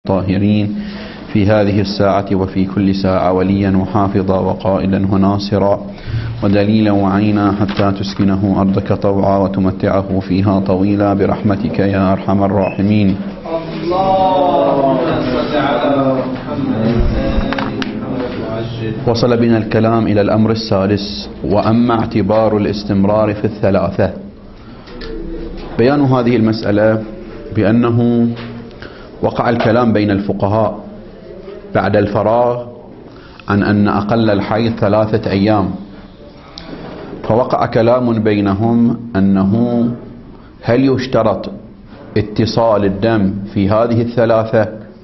الطاهرين في هذه الساعة وفي كل ساعة وليا وحافظا وقائلا وناصرا ودليلا وعينا حتى تسكنه أرضك طوعا وتمتعه فيها طويلا برحمتك يا أرحم الراحمين. وصل بنا الكلام إلى الأمر السادس، وأما اعتبار الاستمرار في الثلاثة. بيان هذه المسألة بأنه وقع الكلام بين الفقهاء بعد الفراغ عن أن أقل الحيض 3 أيام، فوقع كلام بينهم أنه هل يشترط اتصال الدم في هذه ال3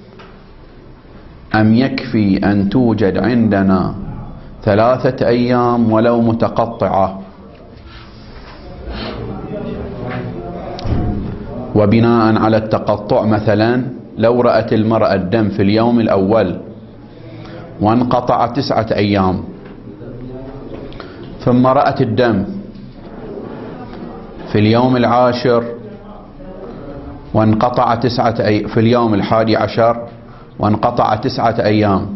أم يكفي أن توجد عندنا 3 أيام ولو متقطعة؟ وبناء على التقطع مثلا لو رأت المرأة الدم في اليوم الأول وانقطع 9 أيام، ثم رأت الدم في اليوم العاشر وانقطع في اليوم 11 وانقطع 9 أيام،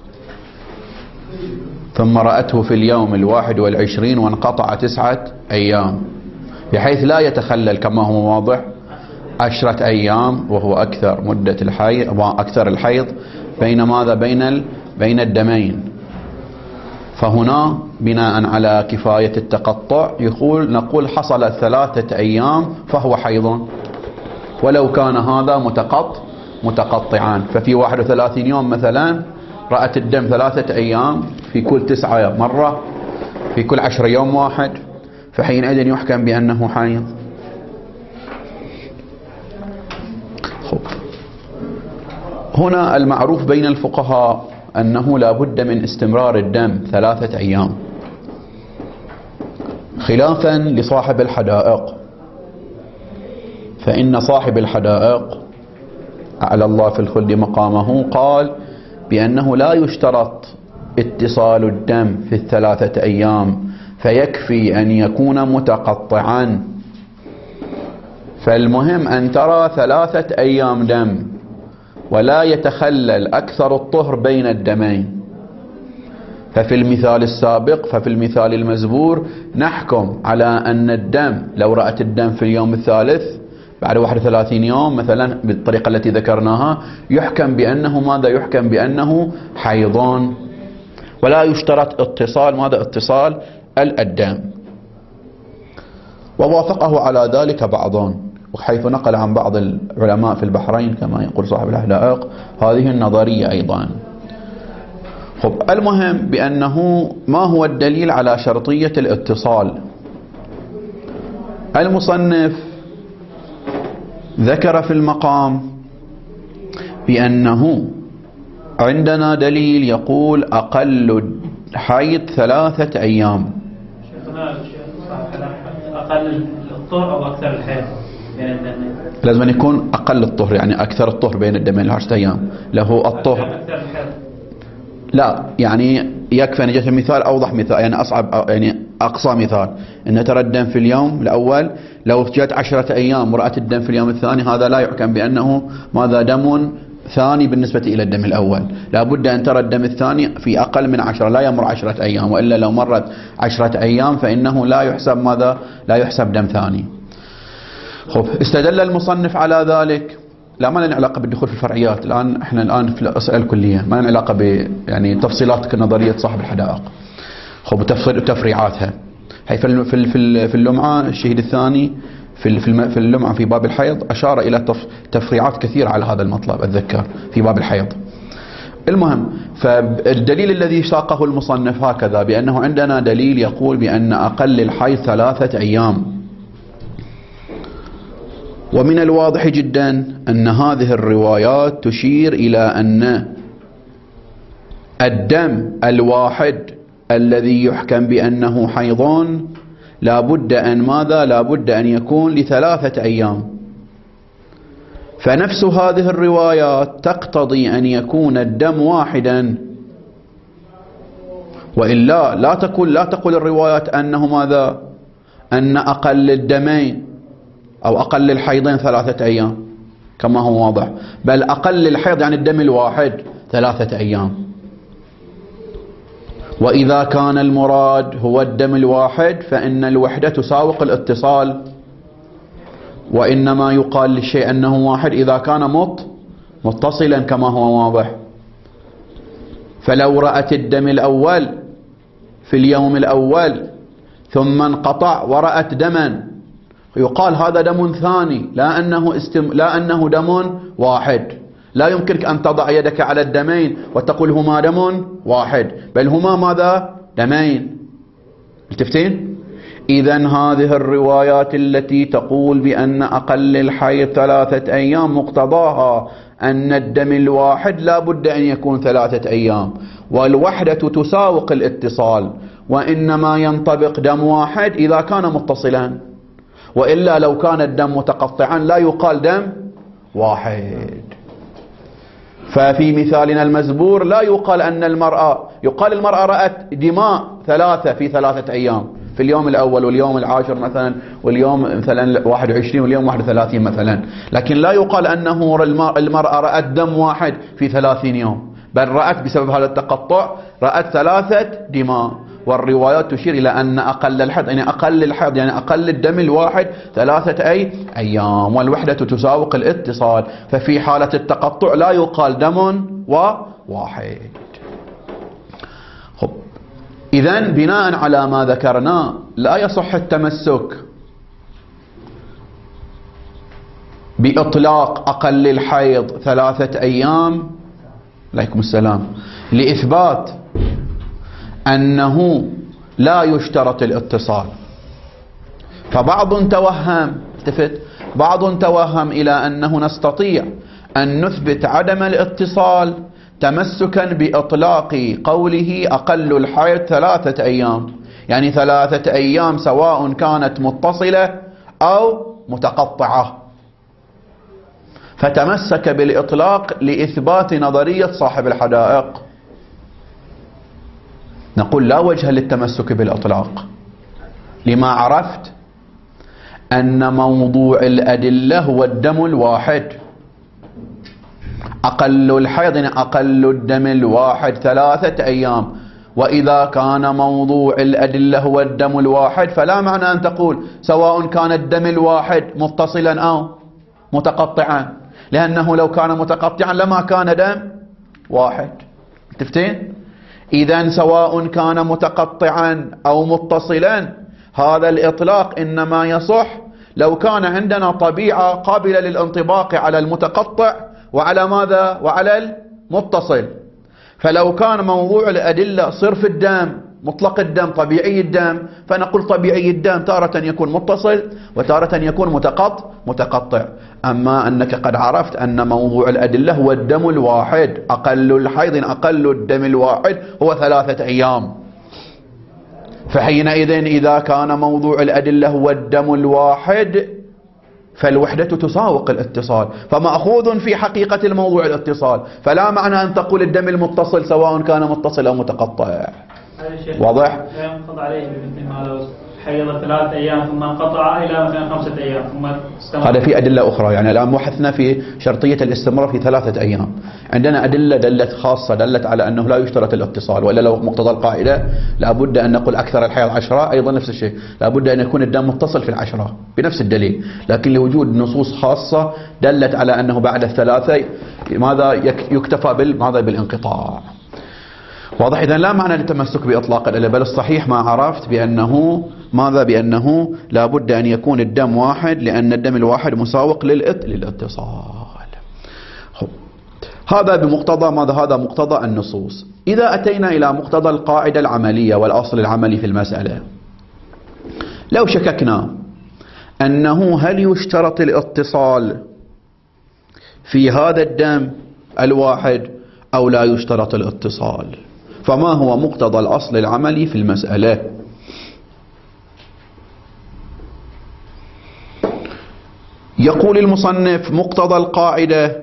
ثم رأته في اليوم 21 وانقطع 9 أيام، بحيث لا يتخلل كما هو واضح 10 أيام، وهو أكثر مدة الحيض وأكثر الحيض بين ماذا؟ بين الدمين. فهنا بناء على كفاية التقطع نقول حصل 3 أيام فهو حيض، ولو كان هذا متقطعان. ففي 31 يوم مثلا رأت الدم 3 أيام في كل 9 مرة في كل 10 يوم واحد، فحينئذ يحكم بأنه حيض. هنا المعروف بين الفقهاء أنه لا بد من استمرار الدم 3 أيام، خلافا لصاحب الحدائق، فإن صاحب الحدائق أعلى الله في الخلد مقامه قال بأنه لا يشترط اتصال الدم في 3 أيام، فيكفي أن يكون متقطعا. فالمهم أن ترى 3 أيام دم ولا يتخلل أكثر الطهر بين الدمين. ففي المثال السابق، ففي المثال المزبور نحكم على أن الدم لو رأت الدم في اليوم الثالث بعد 31 يوم مثلا بالطريقة التي ذكرناها يحكم بأنه ماذا؟ يحكم بأنه حيضان، ولا يشترط اتصال الدم. ووافقه على ذلك بعضهم، وحيث نقل عن بعض العلماء في البحرين كما يقول صاحب الحدائق هذه النظرية أيضا. المهم بأنه ما هو الدليل على شرطية الاتصال؟ المصنف ذكر في المقام بأنه عندنا دليل يقول أقل الحيض 3 أيام. أقل الطهر أو أكثر الحيض بين الدمين؟ لازم أن يكون أقل الطهر، يعني أكثر الطهر بين الدمين 10 أيام. له الطهر أكثر الحيض لا، يعني يكفي أن جاءت المثال أوضح مثال، يعني أصعب، يعني أقصى مثال أن ترى الدم في اليوم الأول، لو جاءت 10 أيام ورأت الدم في اليوم الثاني هذا لا يحكم بأنه ماذا؟ دم ثاني بالنسبة إلى الدم الأول. لا بد أن ترى الدم الثاني في أقل من 10، لا يمر 10 أيام، وإلا لو مرت 10 أيام فإنه لا يحسب ماذا؟ لا يحسب دم ثاني. استدل المصنف على ذلك. لا، ما لنا علاقة بالدخول في الفرعيات الآن، احنا الآن في الأسئلة الكلية، ما لنا علاقة يعني تفصيلات كنظرية صاحب الحدائق وتفريعاتها. هي في اللمعة الشهيد الثاني في اللمعة في باب الحيض أشار إلى تفريعات كثيرة على هذا المطلب، أتذكر في باب الحيض. المهم، فالدليل الذي ساقه المصنف هكذا بأنه عندنا دليل يقول بأن أقل الحيض 3 أيام، ومن الواضح جدا أن هذه الروايات تشير إلى أن الدم الواحد الذي يحكم بأنه حيضان لا بد أن ماذا؟ لا بد أن يكون ل3 أيام. فنفس هذه الروايات تقتضي أن يكون الدم واحدا، وإلا لا تقول الروايات أنه ماذا؟ أن أقل الدمين أو أقل الحيضين 3 أيام. كما هو واضح، بل أقل الحيض يعني الدم الواحد 3 أيام. وإذا كان المراد هو الدم الواحد فإن الوحدة تساوق الاتصال، وإنما يقال للشيء أنه واحد إذا كان متصلا كما هو واضح. فلو رأت الدم الأول في اليوم الأول ثم انقطع ورأت دما يقال هذا دم ثاني، لا أنه دم واحد. لا يمكنك أن تضع يدك على الدمين وتقول هما دم واحد، بل هما ماذا؟ دمين. التفتين؟ إذن هذه الروايات التي تقول بأن أقل الحيض 3 أيام مقتضاها أن الدم الواحد لا بد أن يكون 3 أيام، والوحدة تساوق الاتصال، وإنما ينطبق دم واحد إذا كان متصلا، وإلا لو كان الدم متقطعا لا يقال دم واحد. ففي مثالنا المزبور لا يقال أن يقال المرأة رأت دماء 3 في 3 أيام، في اليوم الأول واليوم العاشر مثلا، واليوم مثلا 21 واليوم 31 مثلا، لكن لا يقال أنه المرأة رأت دم واحد في 30 يوم، بل رأت بسبب هذا التقطع رأت 3 دماء. والروايات تشير إلى أن أقل الحيض يعني أقل الدم الواحد 3 أيام، والوحدة تساوق الاتصال، ففي حالة التقطع لا يقال دم واحد. إذن بناء على ما ذكرنا لا يصح التمسك بإطلاق أقل الحيض 3 أيام عليكم السلام لإثبات أنه لا يشترط الاتصال. فبعض توهم إلى أنه نستطيع أن نثبت عدم الاتصال تمسكا بإطلاق قوله أقل الحيض 3 أيام، يعني 3 أيام سواء كانت متصلة أو متقطعة، فتمسك بالإطلاق لإثبات نظرية صاحب الحدائق. نقول لا وجه للتمسك بالإطلاق، لما عرفت أن موضوع الأدلة هو الدم الواحد. أقل الحيض أقل الدم الواحد 3 أيام، وإذا كان موضوع الأدلة هو الدم الواحد فلا معنى أن تقول سواء كان الدم الواحد متصلا أو متقطعا، لأنه لو كان متقطعا لما كان دم واحد. تفتين؟ إذن سواء كان متقطعا أو متصلا هذا الإطلاق إنما يصح لو كان عندنا طبيعة قابلة للانطباق على المتقطع وعلى ماذا؟ وعلى المتصل. فلو كان موضوع الأدلة صرف الدم مطلق الدم طبيعي الدم، فنقول طبيعي الدم تارة يكون متصل وتارة يكون متقطع. أما أنك قد عرفت أن موضوع الأدلة هو الدم الواحد، أقل الحيض أقل الدم الواحد هو 3 أيام، فحينئذ إذا كان موضوع الأدلة هو الدم الواحد فالوحدة تساوق الاتصال، فمأخوذ في حقيقة الموضوع الاتصال، فلا معنى أن تقول الدم المتصل سواء كان متصل أو متقطع. واضح؟ لا ينقض عليه مثل ما لو حيض 3 أيام ثم انقطع إلى مثلا 5 أيام ثم استمر. هذا في أدلة أخرى، يعني الآن بحثنا في شرطية الاستمرار في 3 أيام، عندنا أدلة دلت خاصة دلت على أنه لا يشترط الاتصال، وإلا لو مقتضى القاعدة لابد أن نقول أكثر الحيض 10، أيضا نفس الشيء لابد أن يكون الدم متصل في 10 بنفس الدليل، لكن لوجود نصوص خاصة دلت على أنه بعد 3 ماذا يكتفى بالانقطاع. واضح؟ إذن لا معنى للتمسك بإطلاق الأدلة، بل الصحيح ما عرفت بأنه لا بد أن يكون الدم واحد، لأن الدم الواحد مساوق للاتصال. هذا بمقتضى هذا مقتضى النصوص. إذا أتينا إلى مقتضى القاعدة العملية والأصل العملي في المسألة، لو شككنا أنه هل يشترط الاتصال في هذا الدم الواحد أو لا يشترط الاتصال، فما هو مقتضى الأصل العملي في المسألة؟ يقول المصنف مقتضى القاعدة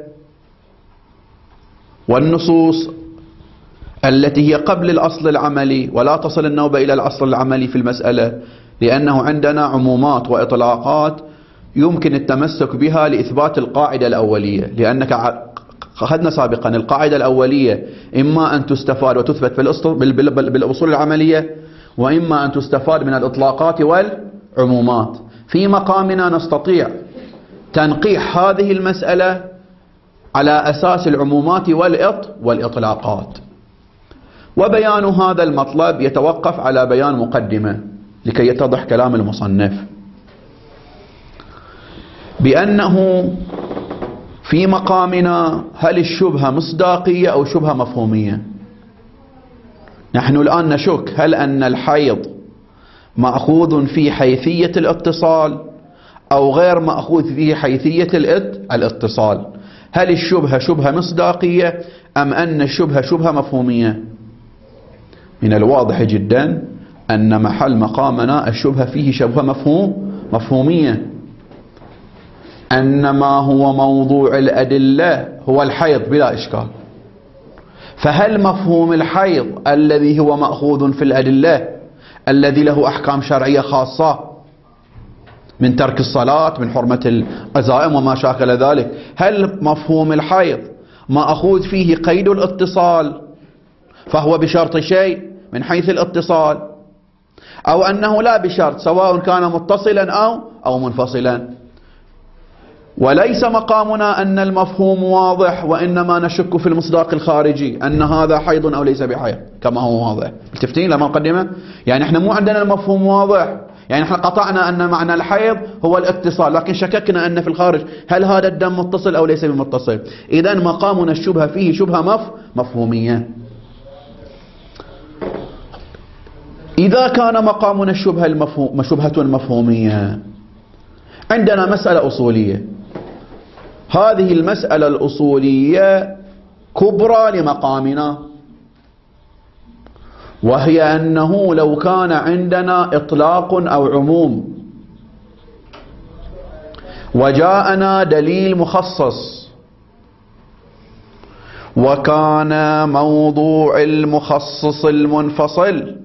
والنصوص التي هي قبل الأصل العملي، ولا تصل النوبة إلى الأصل العملي في المسألة، لأنه عندنا عمومات وإطلاقات يمكن التمسك بها لإثبات القاعدة الأولية، لأنك أخذنا سابقا القاعدة الأولية إما أن تستفاد وتثبت بالأصول العملية، وإما أن تستفاد من الإطلاقات والعمومات. في مقامنا نستطيع تنقيح هذه المسألة على أساس العمومات والإطلاقات. وبيان هذا المطلب يتوقف على بيان مقدمة لكي يتضح كلام المصنف، بأنه في مقامنا هل الشبهة مصداقية أو شبهة مفهومية؟ نحن الآن نشك هل أن الحيض مأخوذ في حيثية الاتصال أو غير مأخوذ في حيثية الاتصال. هل الشبهة شبهة مصداقية أم أن الشبهة شبهة مفهومية؟ من الواضح جدا أن محل مقامنا الشبهة فيه شبهة مفهومية، أنما هو موضوع الأدلة هو الحيض بلا إشكال. فهل مفهوم الحيض الذي هو مأخوذ في الأدلة الذي له أحكام شرعية خاصة من ترك الصلاة، من حرمة العزائم وما شاكل ذلك، هل مفهوم الحيض مأخوذ فيه قيد الاتصال فهو بشرط شيء من حيث الاتصال، أو أنه لا بشرط سواء كان متصلا أو منفصلا؟ وليس مقامنا أن المفهوم واضح، وإنما نشك في المصداق الخارجي أن هذا حيض أو ليس بحيض كما هو واضح. التفتين لما نقدمه يعني احنا مو عندنا المفهوم واضح، يعني احنا قطعنا أن معنى الحيض هو الاتصال، لكن شككنا أن في الخارج هل هذا الدم متصل أو ليس بمتصل. إذن مقامنا الشبهة فيه شبهة مفهومية. إذا كان مقامنا الشبهة شبهة مفهومية، عندنا مسألة أصولية. هذه المسألة الأصولية كبرى لمقامنا، وهي أنه لو كان عندنا إطلاق أو عموم وجاءنا دليل مخصص، وكان موضوع المخصص المنفصل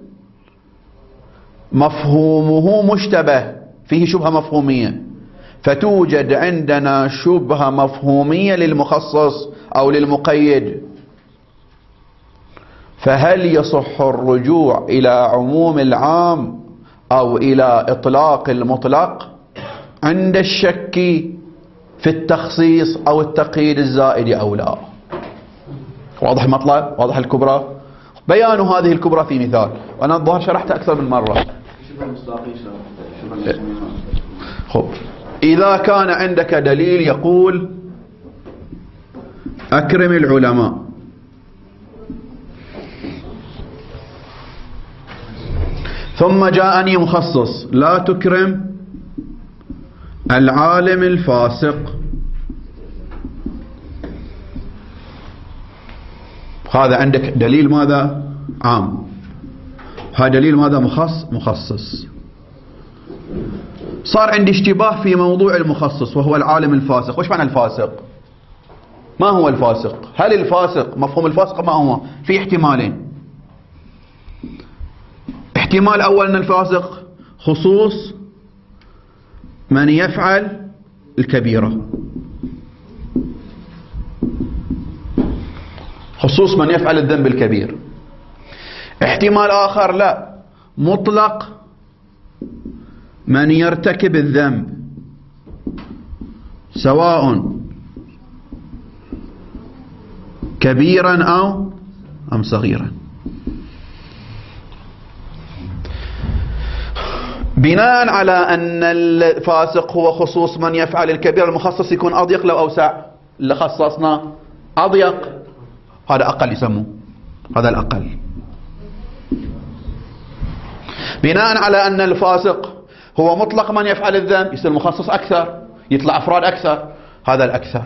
مفهومه مشتبه فيه شبهة مفهومية، فتوجد عندنا شبهة مفهومية للمخصص أو للمقيد، فهل يصح الرجوع إلى عموم العام أو إلى إطلاق المطلق عند الشك في التخصيص أو التقييد الزائد أو لا؟ واضح المطلب؟ واضح الكبرى؟ بيان هذه الكبرى في مثال، وأنا الظاهر شرحت أكثر من مرة. خب، إذا كان عندك دليل يقول أكرم العلماء، ثم جاءني مخصص لا تكرم العالم الفاسق، هذا عندك دليل ماذا؟ عام. هذا دليل ماذا؟ مخصص. صار عندي اشتباه في موضوع المخصص وهو العالم الفاسق. وش معنى الفاسق؟ ما هو الفاسق؟ هل الفاسق مفهوم الفاسق ما هو؟ في احتمالين. احتمال أول أن الفاسق خصوص من يفعل الكبيرة، خصوص من يفعل الذنب الكبير. احتمال آخر لا، مطلق من يرتكب الذنب سواء كبيرا أم صغيرا. بناء على أن الفاسق هو خصوص من يفعل الكبير، المخصص يكون أضيق لو أوسع؟ اللي خصصنا أضيق، هذا أقل يسموه، هذا الأقل. بناء على أن الفاسق هو مطلق من يفعل الذنب، يصير المخصص أكثر، يطلع أفراد أكثر، هذا الأكثر.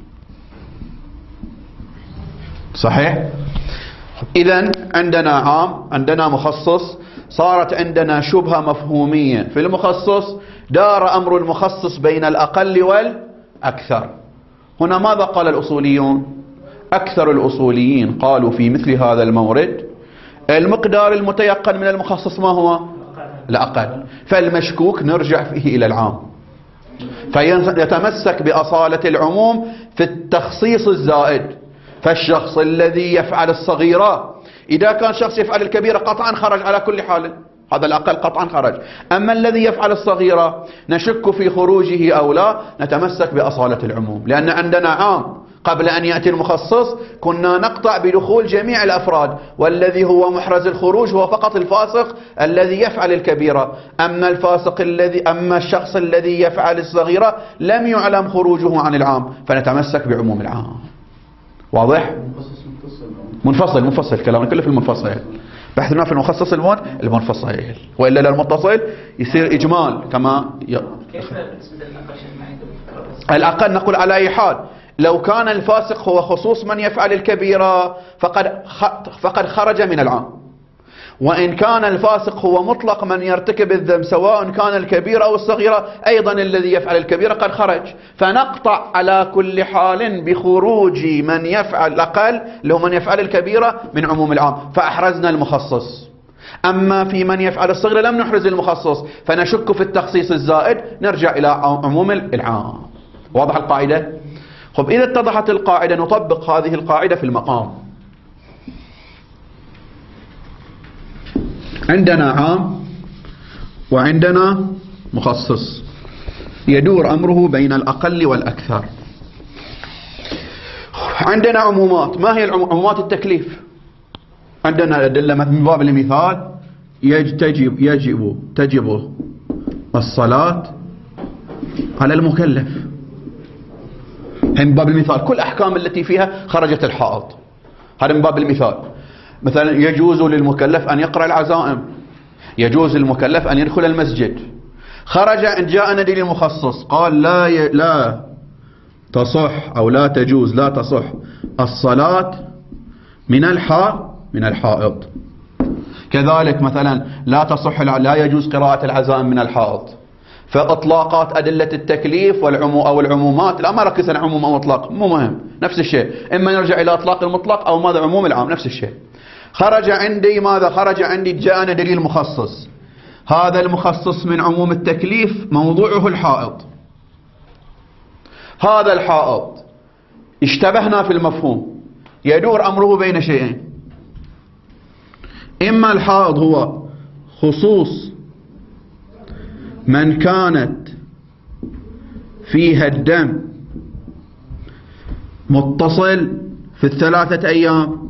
صحيح؟ إذن عندنا عام، عندنا مخصص، صارت عندنا شبهة مفهومية في المخصص، دار أمر المخصص بين الأقل والأكثر. هنا ماذا قال الأصوليون؟ أكثر الأصوليين قالوا في مثل هذا المورد المقدار المتيقن من المخصص ما هو؟ الأقل، فالمشكوك نرجع فيه إلى العام. فيتمسك بأصالة العموم في التخصيص الزائد. فالشخص الذي يفعل الصغيرة إذا كان شخص يفعل الكبيرة قطعا خرج على كل حال، هذا الأقل قطعا خرج. أما الذي يفعل الصغيرة نشك في خروجه أو لا، نتمسك بأصالة العموم، لأن عندنا عام قبل أن يأتي المخصص كنا نقطع بدخول جميع الأفراد، والذي هو محرز الخروج هو فقط الفاسق الذي يفعل الكبيرة. أما الشخص الذي يفعل الصغيرة لم يعلم خروجه عن العام، فنتمسك بعموم العام. واضح؟ منفصل كلامنا كله في المنفصل، بحثنا في المخصص المنفصل، وإلا للمتصل يصير إجمال كما كيف بالنسبة الأقل نقول على أي حال لو كان الفاسق هو خصوص من يفعل الكبيرة فقد خرج من العام، وإن كان الفاسق هو مطلق من يرتكب الذنب سواء كان الكبيرة أو الصغيرة أيضا الذي يفعل الكبيرة قد خرج، فنقطع على كل حال بخروج من يفعل الأقل اللي هو من يفعل الكبيرة من عموم العام، فأحرزنا المخصص. أما في من يفعل الصغيرة لم نحرز المخصص، فنشك في التخصيص الزائد، نرجع إلى عموم العام. واضح القاعدة؟ خب إذا اتضحت القاعدة نطبق هذه القاعدة في المقام. عندنا عام وعندنا مخصص، يدور أمره بين الأقل والأكثر. عندنا عمومات، ما هي عمومات التكليف؟ عندنا أدلة من باب المثال تجب الصلاة على المكلف. من باب المثال كل أحكام التي فيها خرجت الحائط، هذا من باب المثال. مثلا يجوز للمكلف أن يقرأ العزائم، يجوز للمكلف أن يدخل المسجد. خرج أن جاءنا دليل المخصص قال لا تصح أو لا تجوز لا تصح الصلاة من الحائط. كذلك مثلا لا يجوز قراءة العزائم من الحائط. فإطلاقات أدلة التكليف أو العمومات، لا ما ركز على عموم أو مطلق، مو مهم، نفس الشيء، إما نرجع إلى إطلاق المطلق أو ماذا عموم العام، نفس الشيء. خرج عندي جاءنا دليل مخصص، هذا المخصص من عموم التكليف موضوعه الحائط. هذا الحائط اشتبهنا في المفهوم، يدور أمره بين شيئين، إما الحائط هو خصوص من كانت فيها الدم متصل في ال3 أيام،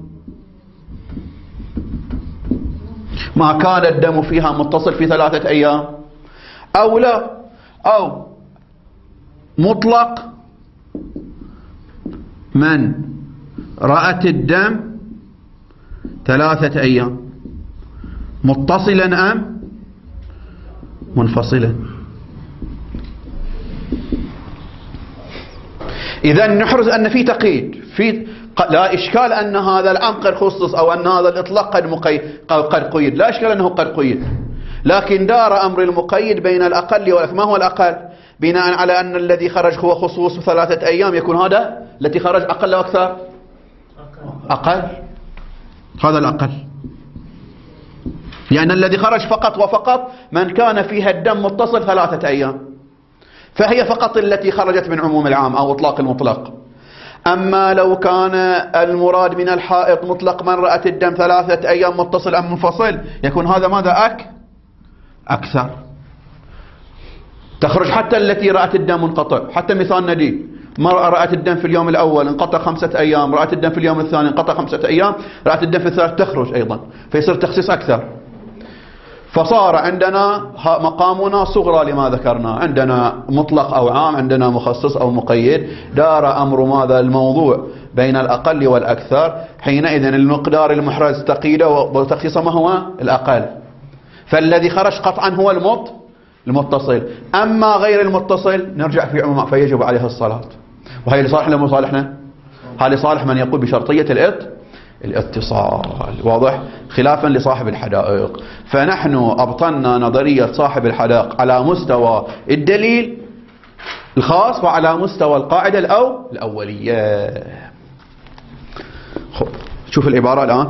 ما كان الدم فيها متصل في 3 أيام، أو لا، أو مطلق من رأت الدم 3 أيام، متصلا أم منفصلا. إذا نحرز أن في تقييد، لا إشكال أن هذا العام قد خصص أو أن هذا الإطلاق قد قيد، لا إشكال أنه قد قيد، لكن دار أمر المقيد بين الأقل والأكثر. ما هو الأقل؟ بناء على أن الذي خرج هو خصوص 3 أيام، يكون هذا التي خرج أقل أو أكثر؟ أقل، هذا الأقل، لأن الذي خرج فقط وفقط من كان فيها الدم متصل 3 أيام، فهي فقط التي خرجت من عموم العام أو إطلاق المطلق. أما لو كان المراد من الحائط مطلق من رأت الدم 3 أيام متصل أم منفصل، يكون هذا ماذا؟ أكثر، تخرج حتى التي رأت الدم منقطع. حتى مثال ندي، مرأة رأت الدم في اليوم الأول انقطع 5 أيام، رأت الدم في اليوم الثاني انقطع 5 أيام، رأت الدم في الثالث، تخرج أيضا، فيصير تخصيص أكثر. فصار عندنا مقامنا صغرى لما ذكرنا، عندنا مطلق أو عام، عندنا مخصص أو مقيد، دار أمر ماذا الموضوع بين الأقل والأكثر. حينئذ المقدار المحرز تقييده وتخصيصه ما هو الأقل، فالذي خرج قطعا هو المتصل. أما غير المتصل نرجع في عموم فيجب عليه الصلاة. وهي لصالحنا لمصالحنا، هذا لصالح من يقول بشرطية الاتصال، واضح، خلافا لصاحب الحدائق. فنحن أبطلنا نظرية صاحب الحدائق على مستوى الدليل الخاص وعلى مستوى القاعدة الأولية. شوف العبارة الآن،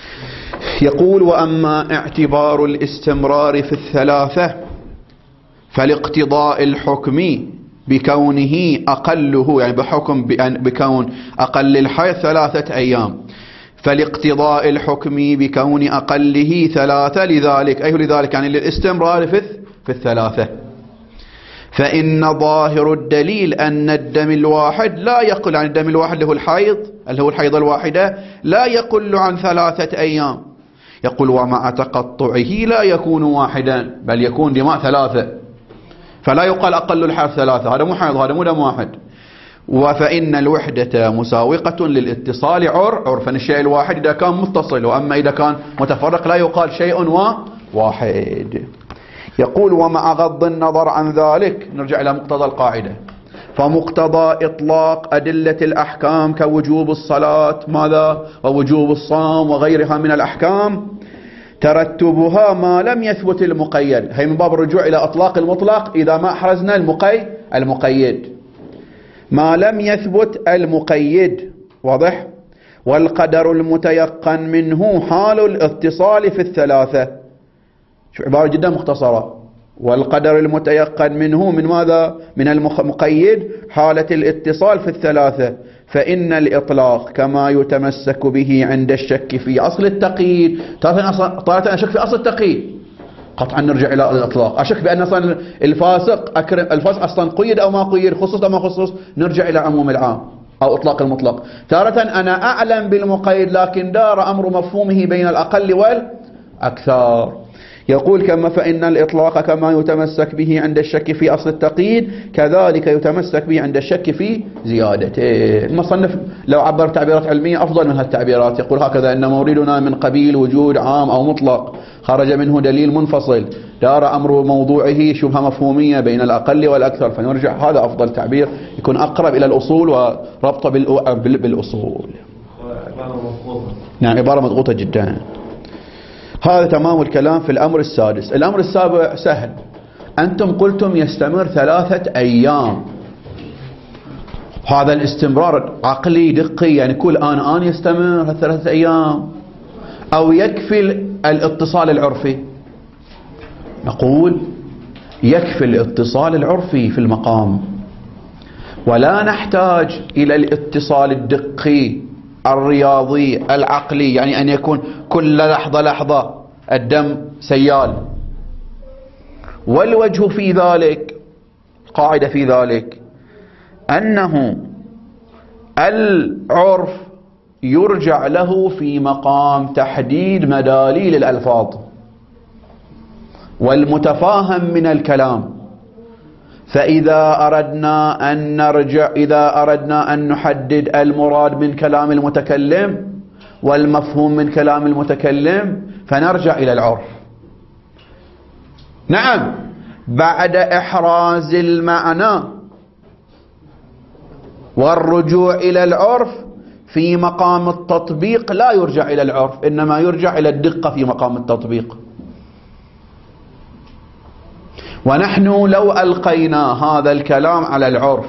يقول: وأما اعتبار الاستمرار في 3 فلاقتضاء الحكم بكونه أقله، يعني بحكم بكون أقل الحيض 3 أيام، فلاقتضاء الحكم بكون أقله 3 لذلك، أي لذلك يعني للاستمرار في 3. فإن ظاهر الدليل أن الدم الواحد لا يقل عن الدم الواحد اللي هو الحيض الواحدة لا يقل عن 3 أيام. يقول ومع تقطعه لا يكون واحدا بل يكون دماء 3، فلا يقال أقل الحيض 3، هذا مو حيض، هذا مو دم واحد. وفإن الوحدة مساوقة للاتصال عرفا، الشيء الواحد إذا كان متصل، وأما إذا كان متفرق لا يقال شيء واحد. يقول ومع غض النظر عن ذلك، نرجع إلى مقتضى القاعدة، فمقتضى إطلاق أدلة الأحكام كوجوب الصلاة ماذا ووجوب الصوم وغيرها من الأحكام ترتبها ما لم يثبت المقيد. هي من باب الرجوع إلى إطلاق المطلق إذا ما أحرزنا المقيد، ما لم يثبت المقيد، واضح. والقدر المتيقن منه حال الاتصال في 3، شو عبارة جدا مختصرة. والقدر المتيقن منه من ماذا؟ من المقيد حالة الاتصال في 3. فإن الإطلاق كما يتمسك به عند الشك في أصل التقييد، طارة أشك في أصل التقييد قطعا نرجع إلى الإطلاق، أشك بأن أصلا الفاسق أصلا قيد أو ما قيد، خصوص أو ما خصوص، نرجع إلى عموم العام أو إطلاق المطلق. تارة أنا أعلم بالمقيد لكن دار أمر مفهومه بين الأقل والأكثر. يقول كما فإن الإطلاق كما يتمسك به عند الشك في أصل التقييد كذلك يتمسك به عند الشك في زيادته. المصنف لو عبر تعبيرات علمية أفضل من هالتعبيرات، يقول هكذا أن موردنا من قبيل وجود عام أو مطلق خرج منه دليل منفصل دار أمر موضوعه شبهة مفهومية بين الأقل والأكثر، فنرجع هذا أفضل تعبير يكون أقرب إلى الأصول وربطه بالأصول. نعم عبارة مضغوطة جدا. هذا تمام الكلام في الأمر السادس. الأمر السابع سهل، أنتم قلتم يستمر 3 أيام، هذا الاستمرار عقلي دقي، يعني كل آن يستمر 3 أيام أو يكفي الاتصال العرفي؟ نقول يكفي الاتصال العرفي في المقام، ولا نحتاج إلى الاتصال الدقي الرياضي العقلي، يعني أن يكون كل لحظة الدم سيال. والوجه في ذلك، قاعدة في ذلك، أنه العرف يرجع له في مقام تحديد مداليل الألفاظ والمتفاهم من الكلام. فإذا أردنا أن نحدد المراد من كلام المتكلم والمفهوم من كلام المتكلم فنرجع إلى العرف. نعم بعد إحراز المعنى والرجوع إلى العرف في مقام التطبيق لا يرجع إلى العرف، إنما يرجع إلى الدقة في مقام التطبيق. ونحن لو ألقينا هذا الكلام على العرف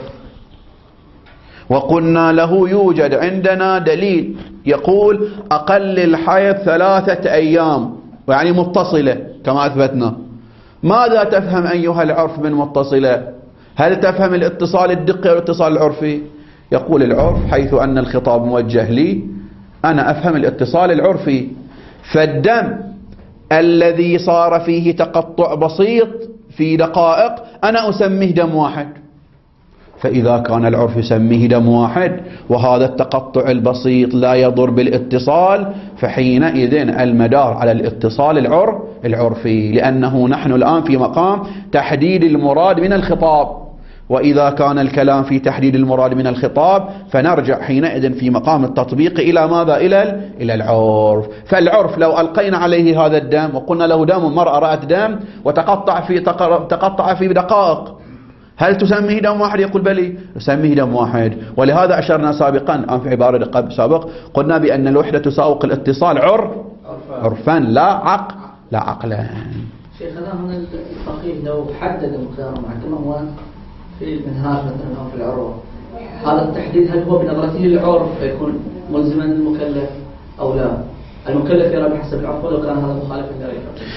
وقلنا له يوجد عندنا دليل يقول أقل الحيض 3 أيام يعني متصلة كما أثبتنا، ماذا تفهم أيها العرف من متصلة؟ هل تفهم الاتصال الدقي والاتصال العرفي؟ يقول العرف حيث أن الخطاب موجه لي أنا أفهم الاتصال العرفي، فالدم الذي صار فيه تقطع بسيط في دقائق أنا أسميه دم واحد. فإذا كان العرف يسميه دم واحد وهذا التقطع البسيط لا يضر بالاتصال، فحينئذ المدار على الاتصال العرفي، لأنه نحن الآن في مقام تحديد المراد من الخطاب، وإذا كان الكلام في تحديد المراد من الخطاب فنرجع حينئذ في مقام التطبيق إلى ماذا؟ إلى العرف. فالعرف لو ألقينا عليه هذا الدم وقلنا له دم، المرأة رأت دم وتقطع في دقائق، هل تسميه دم واحد؟ يقول بلي نسميه دم واحد. ولهذا أشرنا سابقا في عبارة سابق قلنا بأن الوحدة تساوق الاتصال عرفا لا عقلا. شيخنا هنا الفقيه لو حدد مقدار كما هو في المنهاج مثلا أو في العروة، هذا التحديد هل هو بنظرته للعرف فيكون ملزما للمكلف أو لا؟ المكلف يرى بحسب العرف ولو كان هذا مخالفا للعرف.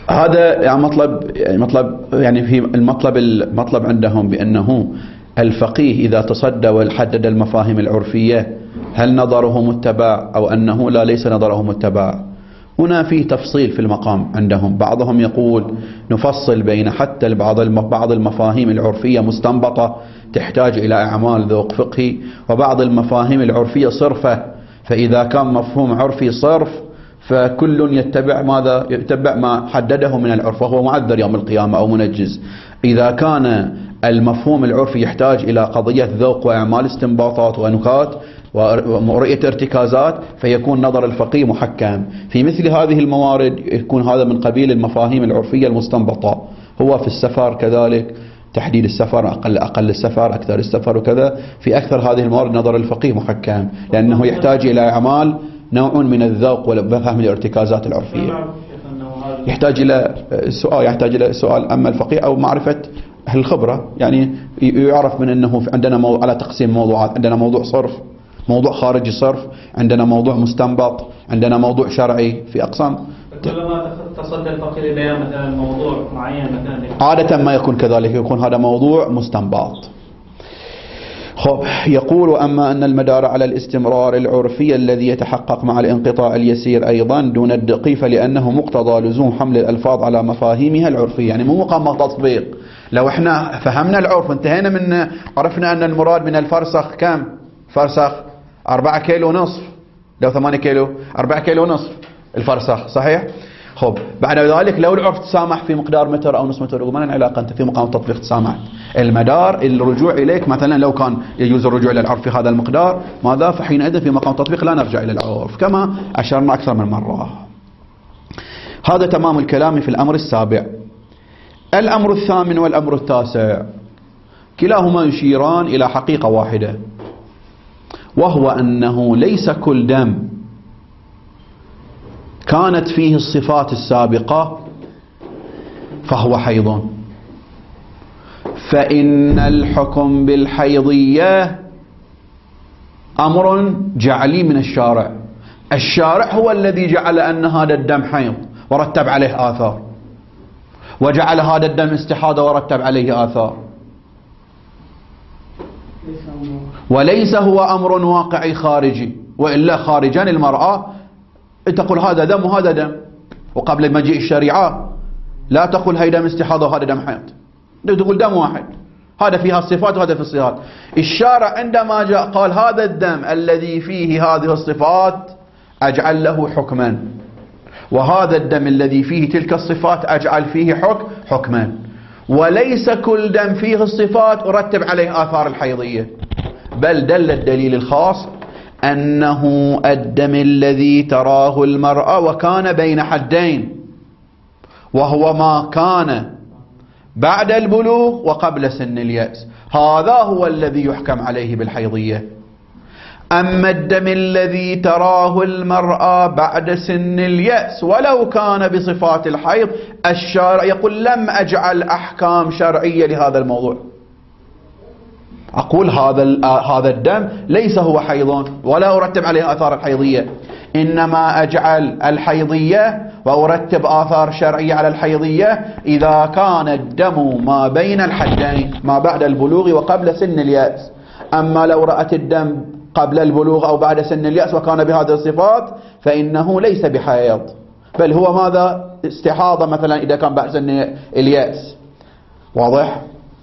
هذا يعني مطلب يعني في المطلب عندهم بأنه الفقيه إذا تصدى وحدد المفاهيم العرفية هل نظره متبع أو أنه لا ليس نظره متبع. هنا في تفصيل في المقام عندهم. بعضهم يقول نفصل بين حتى بعض المفاهيم العرفية مستنبطة تحتاج إلى أعمال ذوق فقهي، وبعض المفاهيم العرفية صرفة، فإذا كان مفهوم عرفي صرف فكل يتبع ما حدده من العرف وهو معذر يوم القيامة أو منجز. إذا كان المفهوم العرفي يحتاج إلى قضية ذوق وأعمال استنباطات ونكات ورؤية ارتكازات فيكون نظر الفقيه محكم. في مثل هذه الموارد يكون هذا من قبيل المفاهيم العرفية المستنبطة. هو في السفر كذلك تحديد السفر، أقل السفر، أكثر السفر وكذا. في أكثر هذه الموارد نظر الفقيه محكم، لأنه يحتاج إلى أعمال نوع من الذوق وفهم الارتكازات العرفية. يحتاج إلى سؤال أما الفقيه أو معرفة الخبرة. يعني يعرف من أنه عندنا على تقسيم موضوعات، عندنا موضوع صرف، موضوع خارجي صرف، عندنا موضوع مستنبط، عندنا موضوع شرعي، في أقسام. كلما تصدى الفقيه لبيان مثلا موضوع معين مثلا عادة ما يكون كذلك، يكون هذا موضوع مستنبط. يقول أما أن المدار على الاستمرار العرفي الذي يتحقق مع الانقطاع اليسير أيضا دون الدقي، فلأنه مقتضى لزوم حمل الألفاظ على مفاهيمها العرفية. يعني مو مقام تطبيق. لو احنا فهمنا العرف انتهينا من عرفنا أن المراد من الفرسخ كم؟ فرسخ 4 كيلو ونصف. لو 8 كيلو 4 كيلو ونصف الفرسخ، صحيح؟ بعد ذلك لو العرف تسامح في مقدار متر أو نصف متر، ما لنا علاقة، أنت في مقام التطبيق تسامح. المدار الرجوع إليك مثلا لو كان يجوز الرجوع إلى العرف في هذا المقدار ماذا، فحينئذ في مقام التطبيق لا نرجع إلى العرف كما أشرنا أكثر من مرة. هذا تمام الكلام في الأمر السابع. الأمر الثامن والأمر التاسع كلاهما يشيران إلى حقيقة واحدة، وهو أنه ليس كل دم كانت فيه الصفات السابقة فهو حيض، فإن الحكم بالحيضية أمر جعلي من الشارع. الشارع هو الذي جعل أن هذا الدم حيض ورتب عليه آثار، وجعل هذا الدم استحاضة ورتب عليه آثار، وليس هو أمر واقعي خارجي. وإلا خارجان المرأة تقول هذا دم وهذا دم، وقبل مجيء الشريعة لا تقول هي دم استحاضة وهذا دم حيض، تقول دم واحد، هذا فيها الصفات وهذا في الصفات. الشارع عندما جاء قال هذا الدم الذي فيه هذه الصفات أجعل له حكما، وهذا الدم الذي فيه تلك الصفات أجعل فيه حكما، وليس كل دم فيه الصفات أرتب عليه آثار الحيضية. بل دل الدليل الخاص أنه الدم الذي تراه المرأة وكان بين حدين، وهو ما كان بعد البلوغ وقبل سن اليأس، هذا هو الذي يحكم عليه بالحيضية. أما الدم الذي تراه المرأة بعد سن اليأس ولو كان بصفات الحيض، الشارع يقول لم أجعل أحكام شرعية لهذا الموضوع. أقول هذا الدم ليس هو حيض ولا أرتب عليه آثار الحيضية، إنما أجعل الحيضية وأرتب آثار شرعية على الحيضية إذا كان الدم ما بين الحدين، ما بعد البلوغ وقبل سن اليأس. أما لو رأت الدم قبل البلوغ أو بعد سن اليأس وكان بهذه الصفات فإنه ليس بحيض، بل هو ماذا؟ استحاضة مثلا إذا كان بعد سن اليأس. واضح؟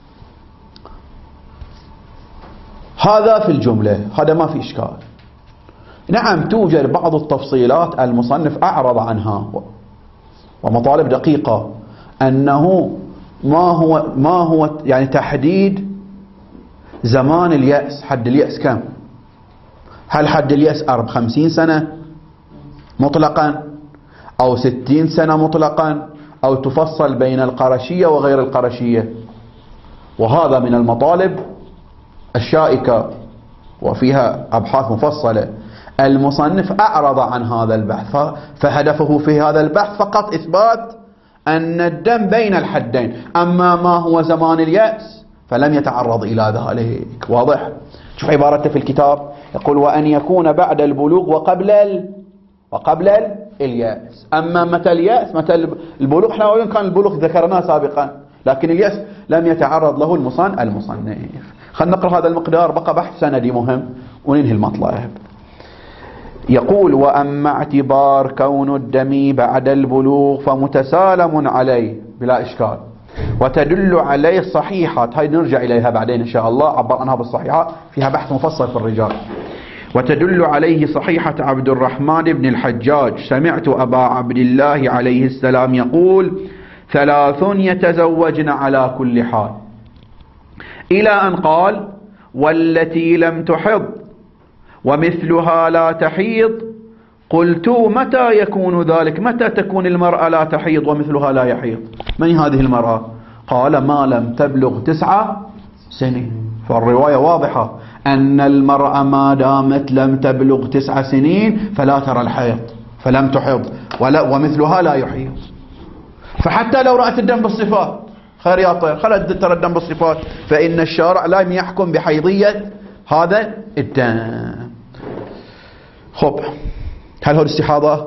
هذا في الجملة، هذا ما في إشكال. نعم توجد بعض التفصيلات المصنف أعرض عنها ومطالب دقيقة، أنه ما هو يعني تحديد زمان اليأس. حد اليأس كم؟ هل حد اليأس 50 سنة مطلقا أو 60 سنة مطلقا، أو تفصل بين القرشية وغير القرشية؟ وهذا من المطالب الشائكة وفيها أبحاث مفصلة. المصنف أعرض عن هذا البحث، فهدفه في هذا البحث فقط إثبات أن الدم بين الحدين، أما ما هو زمان اليأس فلم يتعرض إلى ذلك. واضح؟ شوف عبارته في الكتاب، يقول وأن يكون بعد البلوغ وقبل وقبل اليأس. أما متى اليأس متى البلوغ، احنا قلنا كان البلوغ ذكرناه سابقا، لكن اليأس لم يتعرض له المصنف. خلينا نقرأ هذا المقدار، بقى بحث سندي مهم وننهي المطلب. يقول: وأما اعتبار كون الدم بعد البلوغ فمتسالم عليه بلا إشكال، وتدل عليه الصحيحات، هاي نرجع إليها بعدين إن شاء الله، عبر عنها بالصحيحات، فيها بحث مفصل في الرجال. وتدل عليه صحيحة عبد الرحمن بن الحجاج: سمعت أبا عبد الله عليه السلام يقول: 3 يتزوجن على كل حال، إلى أن قال: والتي لم تحض ومثلها لا تحيض. قلت: متى يكون ذلك؟ متى تكون المرأة لا تحيض ومثلها لا يحيض؟ من هذه المرأة؟ قال: ما لم تبلغ 9 سنين. فالرواية واضحة أن المرأة ما دامت لم تبلغ 9 سنين فلا ترى الحيض، فلم تحض ومثلها لا يحيض. فحتى لو رأت الدم بالصفات، خير يا طير، خلت ترى الدم بالصفات، فإن الشارع لم يحكم بحيضية هذا الدم. خب، هل هو استحاضة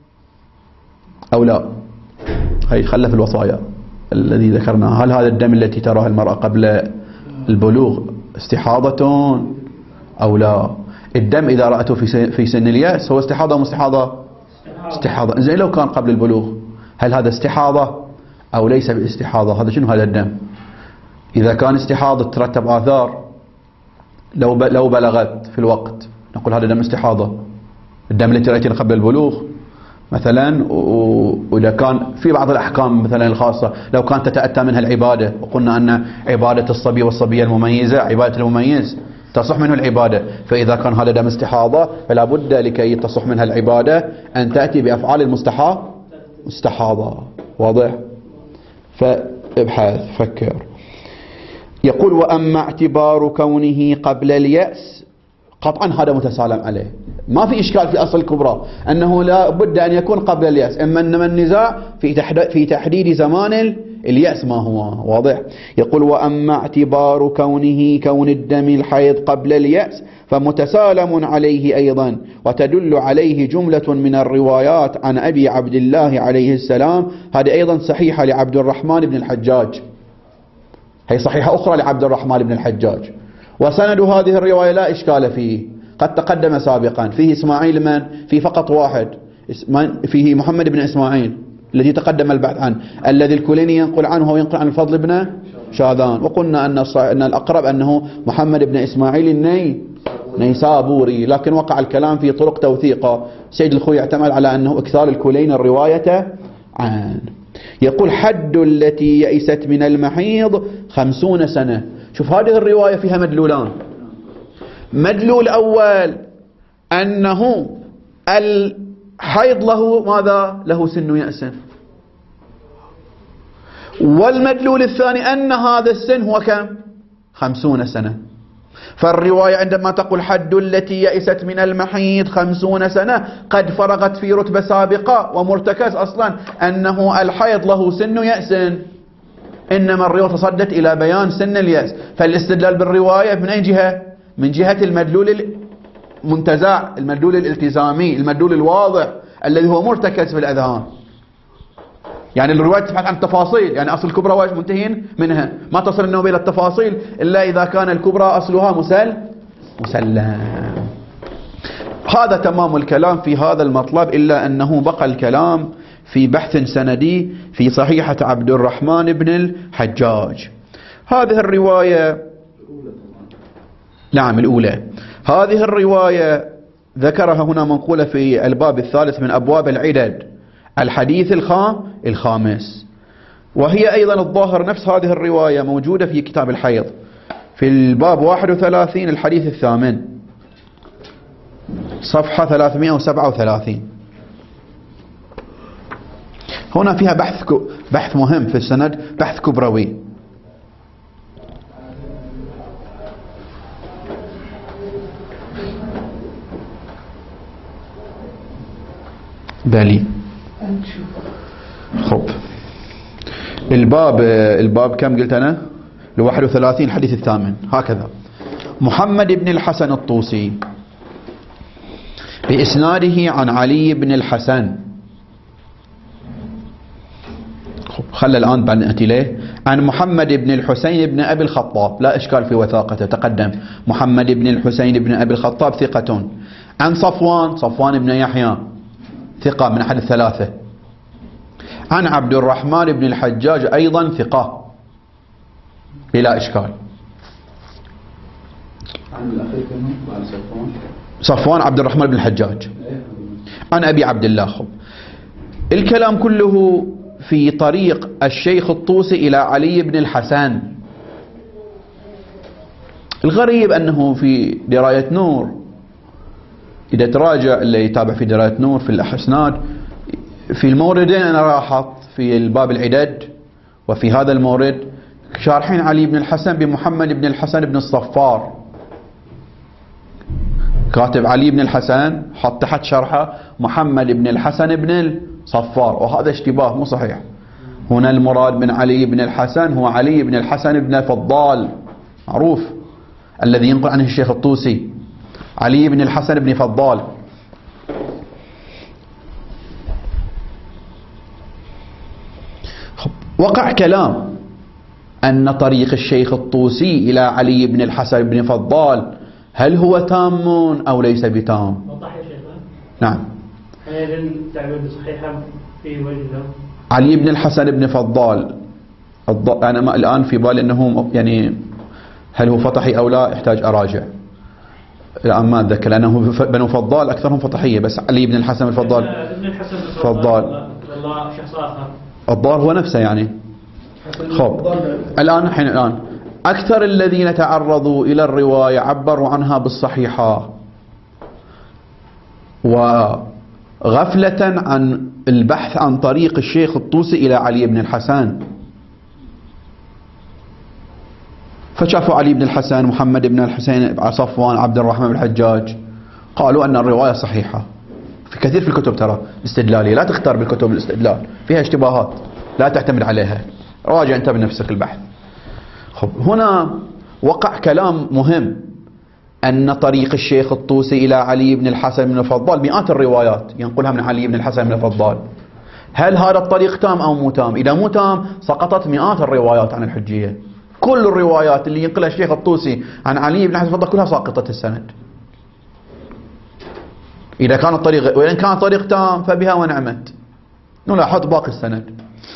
أو لا؟ هي خلف الوصايا الذي ذكرناه. هل هذا الدم التي تراها المرأة قبل البلوغ استحاضة أو لا؟ الدم إذا رأته في سن اليأس هو استحاضة مستحاضة؟ استحاضة. زين لو كان قبل البلوغ هل هذا استحاضة أو ليس باستحاضة؟ هذا شنو هذا الدم؟ إذا كان استحاضة ترتب آثار، لو بلغت في الوقت نقول هذا دم استحاضة. الدم التي رأيتنا قبل البلوغ مثلا، وإذا كان في بعض الأحكام مثلا الخاصة لو كانت تتأتى منها العبادة، وقلنا أن عبادة الصبي والصبية المميزة عبادة المميز تصح منه العبادة، فإذا كان هذا دم استحاضة فلا بد لكي تصح منها العبادة أن تأتي بأفعال مستحاضة. واضح؟ فابحث فكر. يقول: وأما اعتبار كونه قبل اليأس، قطعا هذا متسالم عليه، ما في إشكال في أصل الكبرى أنه لا بد أن يكون قبل اليأس، إنما النزاع في تحديد زمان اليأس ما هو. واضح؟ يقول: وأما اعتبار كون الدم الحيض قبل اليأس فمتسالم عليه أيضا، وتدل عليه جملة من الروايات عن أبي عبد الله عليه السلام. هذه أيضا صحيحة لعبد الرحمن بن الحجاج، هي صحيحة أخرى لعبد الرحمن بن الحجاج، وسند هذه الرواية لا إشكال فيه، قد تقدم سابقا. فيه إسماعيل، من فيه فقط واحد، فيه محمد بن إسماعيل الذي تقدم البحث عنه، الذي الكليني ينقل عنه وينقل عن الفضل بن شاذان، وقلنا أن الأقرب أنه محمد بن إسماعيل النيسابوري، لكن وقع الكلام في طرق توثيقه. سيد الخوي اعتمد على أنه إكثار الكليني الرواية عنه. يقول: حد التي يئست من المحيض 50 سنة. شوف هذه الرواية فيها مدلولان. مدلول أول أنه الحيض له ماذا؟ له سن يأس. والمدلول الثاني أن هذا السن هو كم؟ 50 سنة. فالرواية عندما تقول حد التي يئست من المحيض 50 سنة قد فرغت في رتبة سابقة ومرتكز أصلا أنه الحيض له سن يأس، إنما الرواية تصدت إلى بيان سن اليأس. فالاستدلال بالرواية من أي جهة؟ من جهة المدلول المنتزع، المدلول الالتزامي، المدلول الواضح الذي هو مرتكز في الأذهان. يعني الرواية تبحث عن التفاصيل، يعني أصل الكبرى واجب منتهين منها، ما تصل النوم إلى التفاصيل إلا إذا كان الكبرى أصلها مسلم. هذا تمام الكلام في هذا المطلب، إلا أنه بقى الكلام في بحث سندي في صحيحة عبد الرحمن بن الحجاج. هذه الرواية، نعم الأولى، هذه الرواية ذكرها هنا منقولة في الباب الثالث من أبواب العدد، الحديث الخامس، وهي أيضا الظاهر نفس هذه الرواية موجودة في كتاب الحيض في الباب 31 الحديث الثامن صفحة 337. هنا فيها بحث مهم في السند، بحث كبروي. بالي خب، الباب كم قلت أنا؟ 31 الحديث الثامن. هكذا: محمد بن الحسن الطوسي بإسناده عن علي بن الحسن. خلى الآن بعد نأتي إليه. عن محمد بن الحسين بن أبي الخطاب، لا إشكال في وثاقته، تقدم محمد بن الحسين بن أبي الخطاب ثقة. عن صفوان بن يحيى ثقة من أحد الثلاثة. عن عبد الرحمن بن الحجاج أيضا ثقة بلا إشكال. صفوان عبد الرحمن بن الحجاج. عن أبي عبد الله. خب الكلام كله في طريق الشيخ الطوسي إلى علي بن الحسن. الغريب أنه في دراية نور، إذا تراجع اللي يتابع في دراية نور في الأسناد، في الموردين أنا لاحظت في الباب العدد وفي هذا المورد شارحين علي بن الحسن بمحمد بن الحسن بن الصفار. كاتب علي بن الحسن، حط تحت شرحه محمد بن الحسن بن الصفار، وهذا اشتباه مو صحيح. هنا المراد من علي بن الحسن هو علي بن الحسن بن فضال، معروف الذي ينقل عنه الشيخ الطوسي، علي بن الحسن بن فضال. وقع كلام أن طريق الشيخ الطوسي إلى علي بن الحسن بن فضال هل هو تام أو ليس بتام؟ وضح يا شيخ. نعم. هذه التعبير صحيحة في وجهه. علي بن الحسن بن فضال، أنا ما الآن في بالي أنه يعني هل هو فطحي أو لا، يحتاج أراجع الآن ما أتذكر، لأنه بنو فضال أكثرهم فطحية، بس علي بن الحسن بن فضال ابن الحسن بن فضال الله شخص آخر، الضال هو نفسه يعني. خب الآن أكثر الذين تعرضوا إلى الرواية عبروا عنها بالصحيحة، وغفلة عن البحث عن طريق الشيخ الطوسي إلى علي بن الحسن. فشافوا علي بن الحسن، محمد بن الحسين، صفوان، عبد الرحمن بن الحجاج، قالوا أن الرواية صحيحة. في كثير في الكتب ترى الاستدلالية، لا تختار بالكتب الاستدلال، فيها اشتباهات لا تعتمد عليها، راجع أنت بنفسك البحث. خب هنا وقع كلام مهم أن طريق الشيخ الطوسي إلى علي بن الحسن بن فضال مئات الروايات ينقلها من علي بن الحسن بن فضال. هل هذا الطريق تام أو مو تام؟ إذا مو تام سقطت مئات الروايات عن الحجية. كل الروايات اللي ينقلها الشيخ الطوسي عن علي بن الحسن بن فضال كلها ساقطة السند. إذا كان الطريق، وإن كان الطريق تام فبها ونعمت، نلاحظ باقي السند.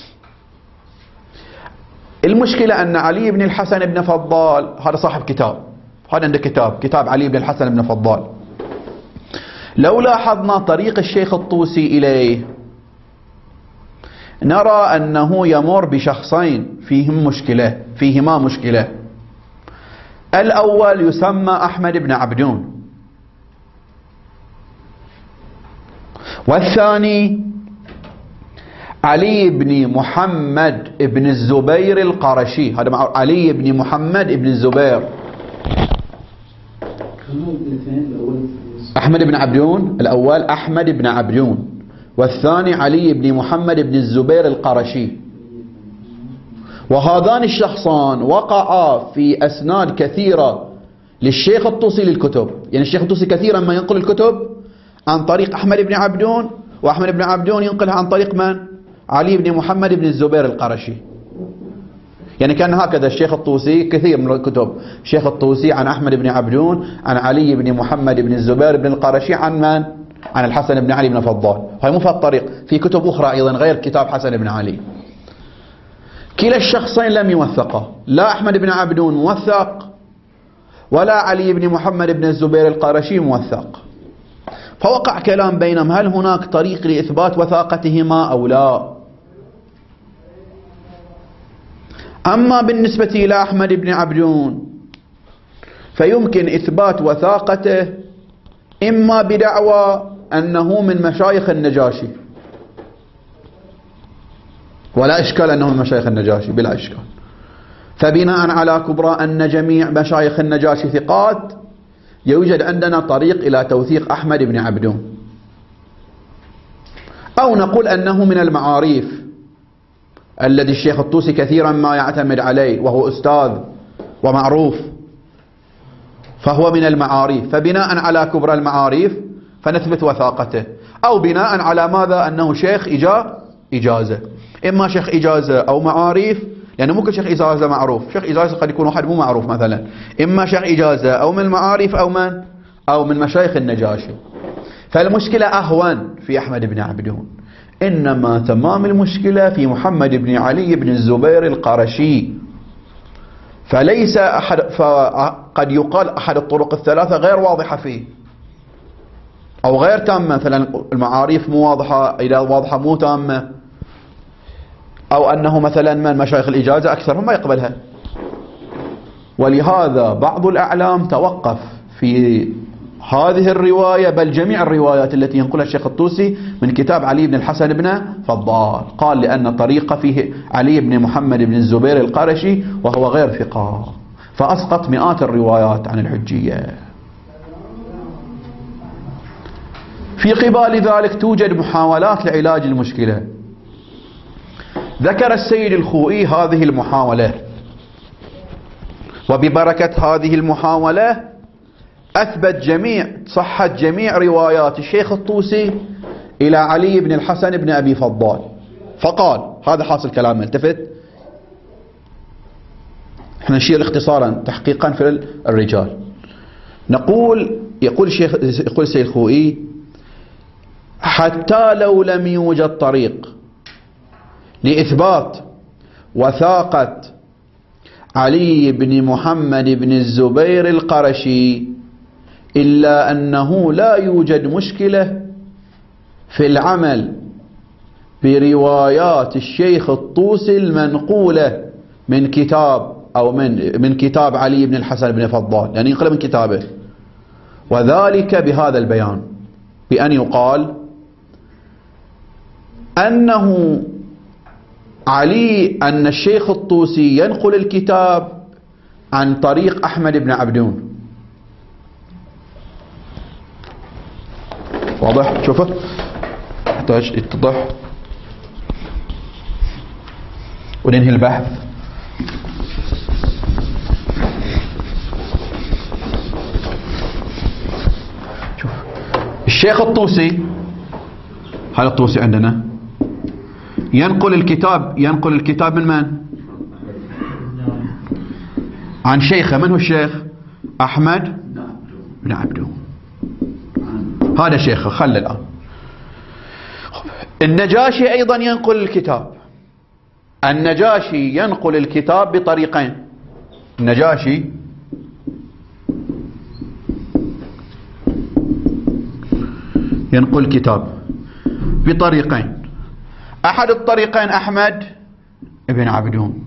المشكلة أن علي بن الحسن بن فضال هذا صاحب كتاب، هذا عنده كتاب علي بن الحسن بن فضال. لو لاحظنا طريق الشيخ الطوسي إليه نرى أنه يمر بشخصين فيهما مشكلة. الأول يسمى أحمد بن عبدون، والثاني علي بن محمد بن الزبير القرشي. هذا مع علي بن محمد بن الزبير. أحمد بن عبدون الأول أحمد بن عبدون، والثاني علي بن محمد بن الزبير القرشي. وهذان الشخصان وقعا في أسناد كثيرة للشيخ الطوسي للكتب، يعني الشيخ الطوسي كثيرا ما ينقل الكتب عن طريق أحمد بن عبدون، وأحمد بن عبدون ينقلها عن طريق من؟ علي بن محمد بن الزبير القرشي. يعني كان هكذا الشيخ الطوسي كثير من الكتب، الشيخ الطوسي عن أحمد بن عبدون، عن علي بن محمد بن الزبير بن القرشي، عن من؟ عن الحسن بن علي بن فضال. هاي مو في الطريق، في كتب أخرى أيضا غير كتاب حسن بن علي. كلا الشخصين لم يوثقا، لا أحمد بن عبدون موثق ولا علي بن محمد بن الزبير القرشي موثق. فوقع كلام بينهم هل هناك طريق لإثبات وثاقتهما أو لا. أما بالنسبة إلى أحمد بن عبدون فيمكن إثبات وثاقته إما بدعوى أنه من مشايخ النجاشي، ولا إشكال أنه من مشايخ النجاشي بلا إشكال، فبناء على كبرى أن جميع مشايخ النجاشي ثقات يوجد عندنا طريق إلى توثيق أحمد بن عبدون. أو نقول أنه من المعاريف الذي الشيخ الطوسي كثيرا ما يعتمد عليه، وهو أستاذ ومعروف، فهو من المعاريف، فبناء على كبرى المعاريف فنثبت وثاقته، أو بناء على ماذا؟ أنه شيخ إجازة، إما شيخ إجازة أو معاريف، لأنه ممكن شيخ إجازة معروف، شيخ إجازة قد يكون واحد مو معروف مثلا، إما شيخ إجازة أو من المعارف أو من مشايخ النجاشي. فالمشكلة أهون في أحمد بن عبدون، إنما تمام المشكلة في محمد بن علي بن الزبير القرشي. فليس أحد، فقد يقال أحد الطرق الثلاثة غير واضحة فيه أو غير تامة، مثلا المعاريف مو واضحة، إذا واضحة مو تامة، أو أنه مثلا من مشايخ الإجازة أكثرهم ما يقبلها. ولهذا بعض الأعلام توقف في هذه الرواية، بل جميع الروايات التي ينقلها الشيخ الطوسي من كتاب علي بن الحسن بن فضال، قال لأن طريقة فيه علي بن محمد بن الزبير القرشي وهو غير ثقة، فأسقط مئات الروايات عن الحجية. في قبال ذلك توجد محاولات لعلاج المشكلة. ذكر السيد الخوئي هذه المحاولة، وببركة هذه المحاولة أثبت صحة جميع روايات الشيخ الطوسي إلى علي بن الحسن بن أبي فضال. فقال، هذا حاصل كلامه، التفت، احنا نشير اختصارا تحقيقا في الرجال. نقول، يقول السيد الخوئي: حتى لو لم يوجد طريق لإثبات وثاقة علي بن محمد بن الزبير القرشي، إلا أنه لا يوجد مشكلة في العمل بروايات الشيخ الطوسي المنقولة من كتاب أو من كتاب علي بن الحسن بن فضال، يعني ينقل من كتابه، وذلك بهذا البيان، بأن يقال أن الشيخ الطوسي ينقل الكتاب عن طريق أحمد بن عبدون. واضح؟ شوفه يحتاج يتضح وننهي البحث. شوف الشيخ الطوسي، هذا الطوسي عندنا ينقل الكتاب من من؟ عن شيخه. من هو الشيخ؟ أحمد بن عبدون، هذا شيخه. خلى الآن النجاشي أيضا ينقل الكتاب. النجاشي ينقل الكتاب بطريقين. النجاشي ينقل الكتاب بطريقين، أحد الطريقين أحمد بن عبدون.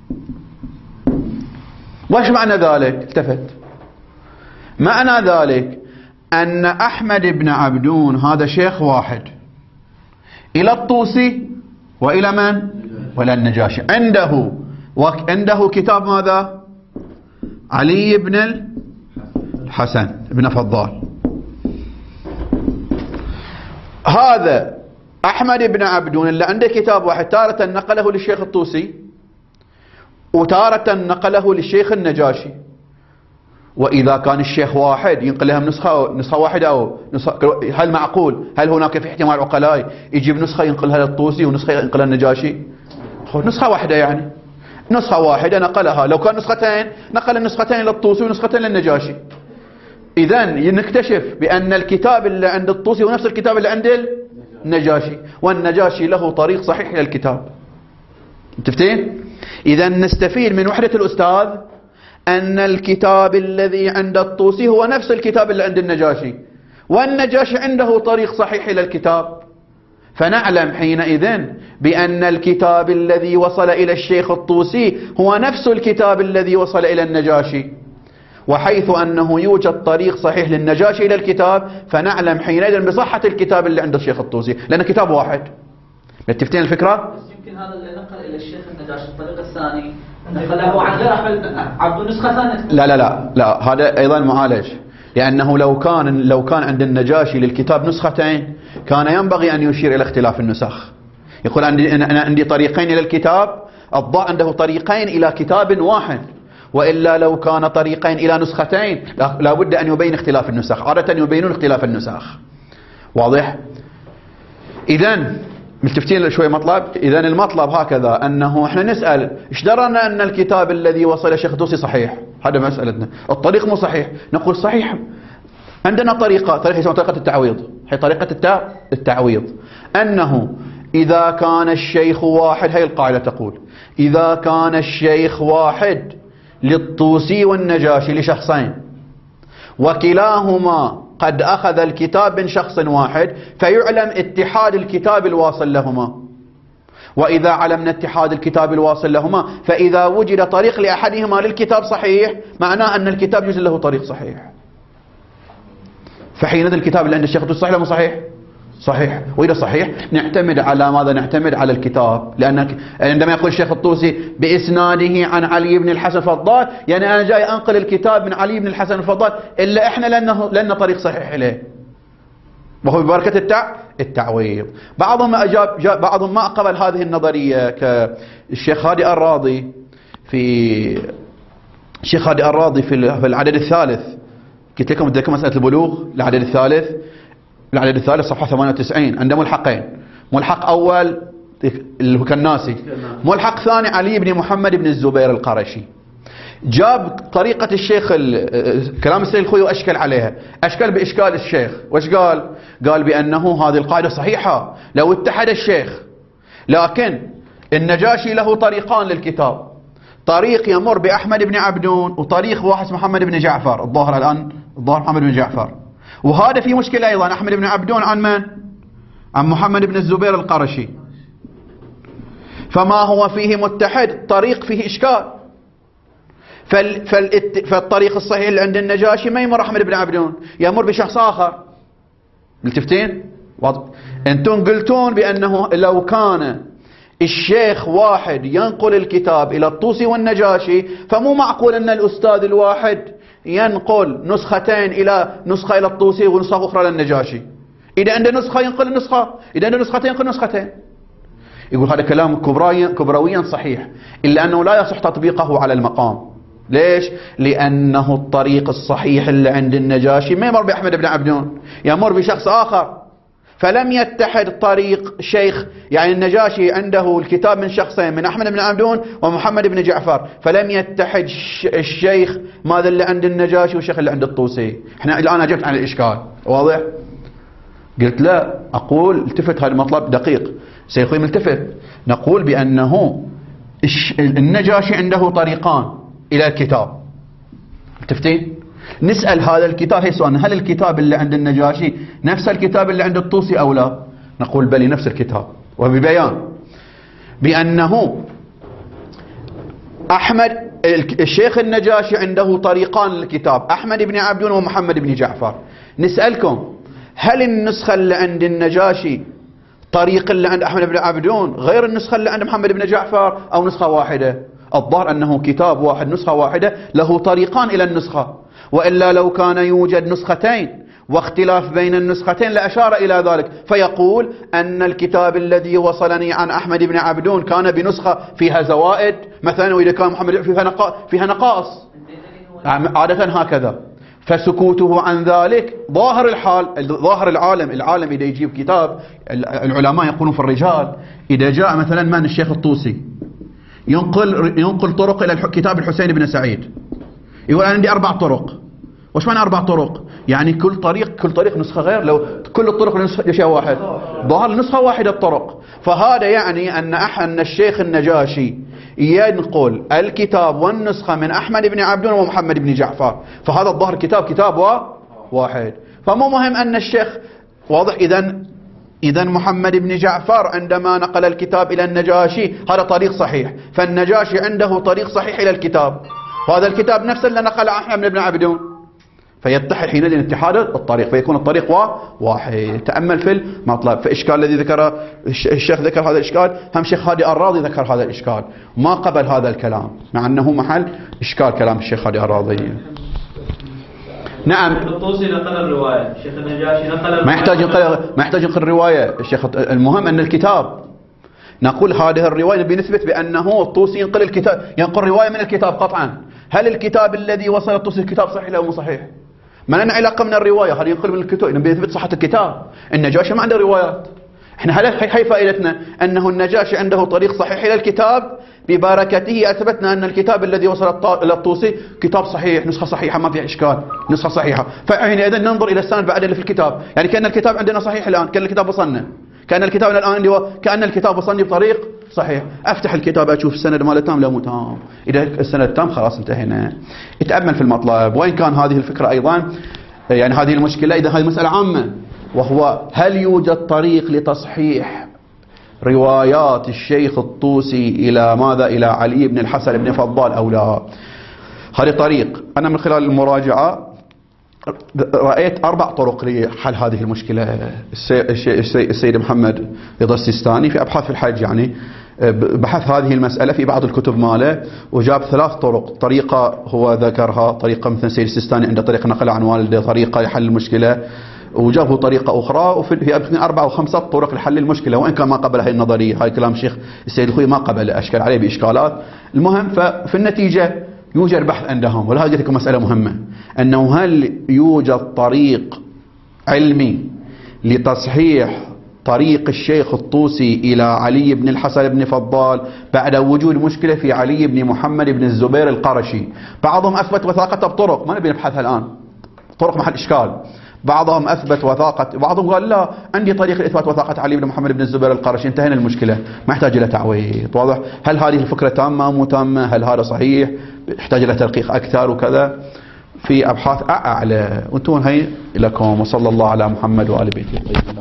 وش معنى ذلك؟ التفت، معنى ذلك أن أحمد بن عبدون هذا شيخ واحد إلى الطوسي وإلى من؟ وإلى النجاشي. عنده كتاب ماذا؟ علي بن الحسن بن فضال. هذا أحمد بن عبدون اللي عنده كتاب واحد واحد نقله للشيخ الطوسي وتارة نقله للشيخ النجاشي. وإذا كان الشيخ واحد ينقلها من نسخة واحدة أو هل معقول؟ هل هناك في احتمال عقلاء يجيب نسخة ينقلها للطوسي ونسخة ينقلها للنجاشي؟ نسخة واحدة، يعني نسخة واحدة نقلها. لو كان نسختين نقل النسختين للطوسي ونسختين للنجاشي. إذن نكتشف بأن الكتاب اللي عند الطوسي هو نفس الكتاب اللي عند النجاشي، والنجاشي له طريق صحيح إلى الكتاب. متفقين؟ إذن نستفيد من وحدة الأستاذ أن الكتاب الذي عند الطوسي هو نفس الكتاب اللي عند النجاشي، والنجاشي عنده طريق صحيح إلى الكتاب. فنعلم حينئذ بأن الكتاب الذي وصل إلى الشيخ الطوسي هو نفس الكتاب الذي وصل إلى النجاشي. وحيث أنه يوجد طريق صحيح للنجاشي إلى الكتاب، فنعلم حينئذ بصحة الكتاب اللي عند الشيخ الطوسي، لأن كتاب واحد. متفتين الفكرة؟ يمكن هذا اللي نقل إلى الشيخ النجاشي الطريق الثاني نقله عن غير أحمد عبد نسخة ثانية. لا هذا أيضا معالج، لأنه لو كان عند النجاشي للكتاب نسختين كان ينبغي أن يشير إلى اختلاف النسخ. يقول أنا عندي طريقين إلى الكتاب، الضاء عنده طريقين إلى كتاب واحد. وإلا لو كان طريقين إلى نسختين لا بد أن يبين اختلاف النسخ. عادة يبينون اختلاف النسخ. واضح؟ إذن ملتفتين شوي مطلب. إذن المطلب هكذا أنه إحنا نسأل إيش درنا أن الكتاب الذي وصل الشيخ الطوسي صحيح؟ هذا مسألتنا. الطريق مو صحيح، نقول صحيح. عندنا طريقة يسمى طريقة التعويض. هي طريقة التعويض أنه إذا كان الشيخ واحد، هي القاعدة تقول إذا كان الشيخ واحد للطوسي والنجاشي لشخصين وكلاهما قد أخذ الكتاب من شخص واحد فيعلم اتحاد الكتاب الواصل لهما. وإذا علمنا اتحاد الكتاب الواصل لهما فإذا وجد طريق لأحدهما للكتاب صحيح معناه أن الكتاب يوجد له طريق صحيح. فحينئذ الكتاب اللي عند الشيخ الطوسي صحيح ولا مو صحيح؟ صحيح. وإذا صحيح نعتمد على ماذا؟ نعتمد على الكتاب. لأن عندما يقول الشيخ الطوسي بإسناده عن علي بن الحسن الفضال يعني أنا جاي أنقل الكتاب من علي بن الحسن الفضال إلا إحنا لنا طريق صحيح إليه، وهو ببركة التعويض. بعضهم أجاب، بعضهم ما قبل هذه النظرية كالشيخ هادي الراضي في العدد الثالث. قلت لكم بدكم مسألة البلوغ العدد الثالث صفحة 98 عنده ملحقين، ملحق أول اللي هو كالناسي، ملحق ثاني علي بن محمد بن الزبير القرشي. جاب طريقة الشيخ كلام السيد الخوي وأشكل عليها، أشكل بإشكال الشيخ. وش قال؟ قال بأنه هذه القاعدة صحيحة لو اتحد الشيخ، لكن النجاشي له طريقان للكتاب، طريق يمر بأحمد بن عبدون وطريق واحد محمد بن جعفر. الظاهر محمد بن جعفر، وهذا في مشكلة أيضا. أحمد بن عبدون عن من؟ عن محمد بن الزبير القرشي، فما هو فيه متحد طريق فيه إشكال. فالطريق الصحيح اللي عند النجاشي ما يمر أحمد بن عبدون، يمر بشخص آخر. ملتفتين؟ أنتم قلتون بأنه لو كان الشيخ واحد ينقل الكتاب إلى الطوسي والنجاشي فمو معقول أن الأستاذ الواحد ينقل نسختين إلى نسخة إلى الطوسي ونسخة أخرى للنجاشي. إذا عنده نسخة ينقل النسخة، إذا عنده نسختين ينقل نسختين. يقول هذا كلام كبرويا صحيح، إلا أنه لا يصح تطبيقه على المقام. ليش؟ لأنه الطريق الصحيح اللي عند النجاشي ما يمر بأحمد بن عبدون، يمر بشخص آخر. فلم يتحد طريق شيخ، يعني النجاشي عنده الكتاب من شخصين، من أحمد بن عبدون ومحمد بن جعفر، فلم يتحد الشيخ ماذا اللي عند النجاشي والشيخ اللي عند الطوسي. احنا الآن أجبت عن الإشكال، واضح؟ قلت لا، أقول التفت، هذا المطلب دقيق سيخوي ملتفت. نقول بأنه النجاشي عنده طريقان إلى الكتاب. ملتفتين؟ نسأل هذا الكتاب، هي سؤال، هل الكتاب اللي عند النجاشي نفس الكتاب اللي عند الطوسي أو لا؟ نقول بلي نفس الكتاب، وببيان بأنه الشيخ النجاشي عنده طريقان للكتاب، أحمد بن عبدون ومحمد بن جعفر. نسألكم هل النسخة اللي عند النجاشي طريق اللي عند أحمد بن عبدون غير النسخة اللي عند محمد بن جعفر أو نسخة واحدة؟ الظاهر أنه كتاب واحد نسخة واحدة له طريقان إلى النسخة، وإلا لو كان يوجد نسختين واختلاف بين النسختين لأشار إلى ذلك، فيقول أن الكتاب الذي وصلني عن أحمد بن عبدون كان بنسخة فيها زوائد مثلا، وإذا كان محمد فيها نقائص عادة هكذا. فسكوته عن ذلك ظاهر الحال، ظاهر العالم إذا يجيب كتاب، العلماء يقولون في الرجال إذا جاء مثلا من الشيخ الطوسي ينقل طرق إلى كتاب الحسين بن سعيد، يقول أنا عندي 4 طرق. وش معنى 4 طرق؟ يعني كل طريق نسخة غير، لو كل الطرق لشيء واحد ظهر نسخة واحدة الطرق. فهذا يعني أن الشيخ النجاشي ينقل الكتاب والنسخة من أحمد بن عبدون ومحمد بن جعفر، فهذا الظهر كتاب واحد. فمو مهم أن الشيخ واضح. إذن محمد بن جعفر عندما نقل الكتاب إلى النجاشي هذا طريق صحيح، فالنجاشي عنده طريق صحيح إلى الكتاب، وهذا الكتاب نفسه اللي نقل أحمد بن عبدون، فيتحد حينئذ اتحاد الطريق، فيكون الطريق واحد. تأمل في المطلب. فإشكال الذي ذكره الشيخ، ذكر هذا الإشكال، هم شيخ هادي الراضي ذكر هذا الإشكال، ما قبل هذا الكلام مع أنه محل إشكال كلام الشيخ هادي الراضي. نعم. الطوسي نقل الرواية، الشيخ النجاشي نقل، ما يحتاج ينقل الرواية الشيخ. المهم أن الكتاب، نقول هذه الرواية بنثبت بأنه الطوسي ينقل رواية من الكتاب قطعا. هل الكتاب الذي وصل الطوسي الكتاب صحيح أو مو صحيح؟ ما لنا علاقة من الرواية، هذه ينقل من الكتب، نبي نثبت صحة الكتاب. النجاشي ما عنده روايات. احنا هي فائدتنا أنه النجاشي عنده طريق صحيح إلى الكتاب، ببركته أثبتنا أن الكتاب الذي وصل إلى الطوسي كتاب صحيح، نسخة صحيحة ما فيها إشكال، نسخة صحيحة. فحينئذ ننظر إلى السند بعد اللي في الكتاب، يعني كأن الكتاب عندنا صحيح الآن، كأن الكتاب وصلنا، كأن الكتاب الآن اللي هو كأن الكتاب وصلني بطريق صحيح. أفتح الكتاب أشوف السند ماله تام لا مو تام، إذا السند تام خلاص انتهينا. اتأمل في المطلب. وإن كان هذه الفكرة أيضا يعني هذه المشكلة، إذا هذه مسألة عامة، وهو هل يوجد طريق لتصحيح روايات الشيخ الطوسي إلى ماذا؟ إلى علي بن الحسن بن فضال أو لا؟ هذا طريق. أنا من خلال المراجعة رأيت 4 طرق لحل هذه المشكلة. السيد محمد رضا السيستاني في أبحاث في الحج يعني بحث هذه المسألة في بعض الكتب ماله، وجاب 3 طرق. طريقة هو ذكرها، طريقة مثل السيد السيستاني عنده طريقة نقل عن والده، طريقة يحل المشكلة، وجابه طريقة أخرى، وفي 4 أو 5 طرق لحل المشكلة. وإن كان ما قبل هاي النظرية، هاي كلام الشيخ السيد الخوي ما قبل، أشكل عليه بإشكالات. المهم ففي النتيجة يوجد بحث عندهم. ولهذا جت لكم مسألة مهمة، أنه هل يوجد طريق علمي لتصحيح طريق الشيخ الطوسي إلى علي بن الحسن بن فضال بعد وجود مشكلة في علي بن محمد بن الزبير القرشي؟ بعضهم أثبت وثاقته بطرق ما نبي نبحثها الآن، طرق محل إشكال. بعضهم أثبت وثاقة، بعضهم قال لا عندي طريق لإثبات وثاقة علي بن محمد بن الزبير القرشي، انتهينا المشكلة، ما يحتاج إلى تعويض. واضح؟ هل هذه الفكرة تامة مو تامة؟ هل هذا صحيح؟ يحتاج إلى تدقيق أكثر وكذا في أبحاث أعلى. وانتم هي لكم. وصلى الله على محمد وآل بيته الطيبين.